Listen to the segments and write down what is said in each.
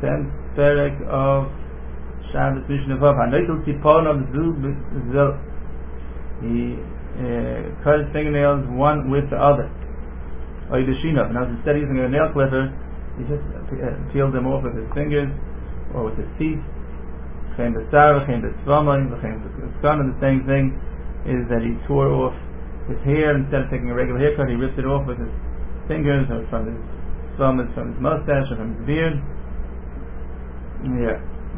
10th perek of Shabbos Mishnah Vav. Hanoitel Tiponov Zu B'Zel. He cut his fingernails one with the other. Oidashinov. Now instead of using a nail clipper, he just peeled them off with his fingers or with his teeth. The same thing is that he tore off his hair. Instead of taking a regular haircut, he ripped it off with his fingers or from his from his mustache or from his beard. Yeah.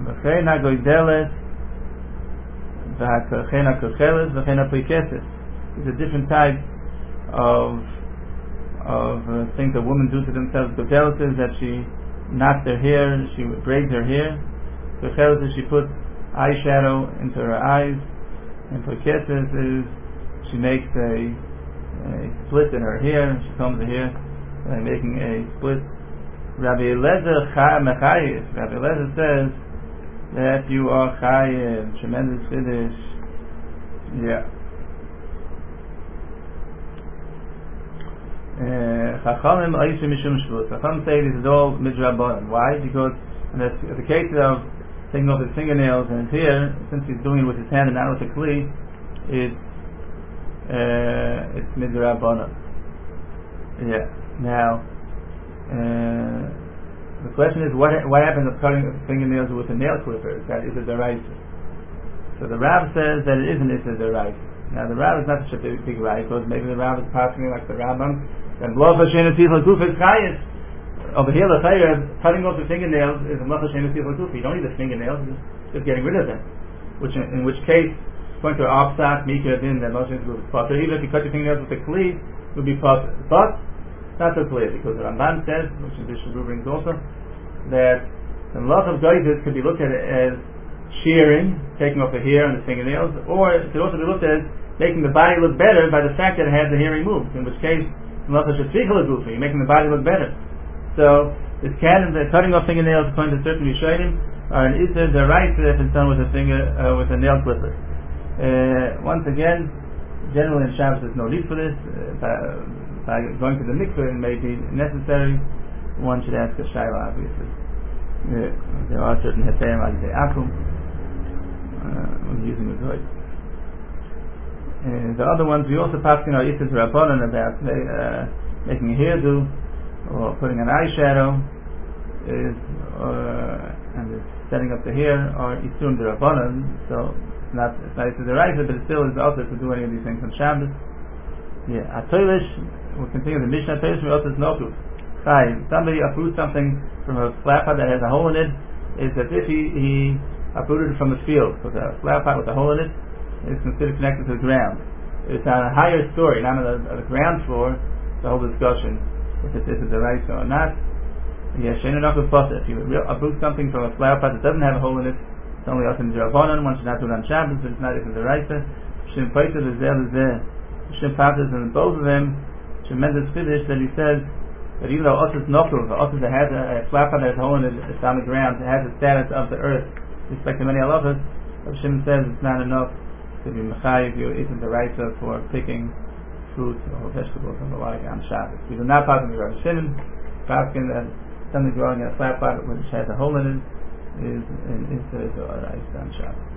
It's a different type of things that women do to themselves. Godelis is that she knots her hair, she braids her hair. Godelis is she puts eyeshadow into her eyes. And Poikesis is she makes a split in her hair. She combs her hair by making a split. Rabbi Eliezer says that you are chayiv. Tremendous chiddush. Yeah. Chachamim oishim mishum shvus. Chachamim say this is all midrabanan. Why? Because in the case of taking off his fingernails and his hair, since he's doing it with his hand and not with a kli, it's midrabanan. Yeah. Now, the question is, what happens if cutting fingernails with a nail clipper? Is it deraisa? So the Rav says that it isn't deraisa. Now the Rav is not such a big right, because maybe the Rav is passing like the Rambam. And B'lo Hashem Tzich L'Guf is chayis. Over here, the chayir, cutting off the fingernails is a B'lo Hashem Tzich L'Guf. You don't need the fingernails; just getting rid of them. In which case, going to Avsak Mikra Din that B'lo Hashem Tzich L'Guf is potter. Even if you cut your fingernails with a kli, it would be potter. But not so clear, because the Ramban says, which is the Shabru brings also, that a lot of geizes could be looked at as shearing, taking off the hair and the fingernails, or it could also be looked at as making the body look better by the fact that it has the hair removed, in which case you're making the body look better. So this canon, the cutting off fingernails according to certain Rishonim are an Isser D'Oraisa if it's done with a nail clipper. Once again, generally in Shabbos there's no need for this. By going to the mikveh it may be necessary. One should ask a shayla, obviously. There are certain heterim like the akum when using the voice. The other ones we also pass in our Yisrael Rabbanan about making a hairdo or putting an eyeshadow and setting up the hair or Yisrael Rabbanan. So it's not Yisrael Deraisa, but it still is also to do any of these things on Shabbos. Yeah, Atoilish, we'll continue the Mishnah. Atoilish we also know to somebody uproots something from a flat pot that has a hole in it. It's as if he uprooted it from the field, because a flat pot with a hole in it is considered connected to the ground. It's on a higher story, not on the ground floor. The whole discussion if it is the right or not. Yeah, Shane enough with potter. If you uproot something from a flower pot that doesn't have a hole in it, it's only us in the Rabbanan. One should not do it on Shabbos, but it's not even the right. Shem Paiter is there. Shem Pater, and both of them tremendous chiddush that he says that even though us is nokul, the us that has a flower pot that has a hole in it, it's on the ground, it has the status of the earth. Respect to many halachas, Hashem says it's not enough to be mechayiv you isn't the right for picking fruits or vegetables and the like on Shabbos. We do not pass on the Rabbi Shimon, passing that something growing in a flat pot which has a hole in it is an Isser D'Oraisa on Shabbos.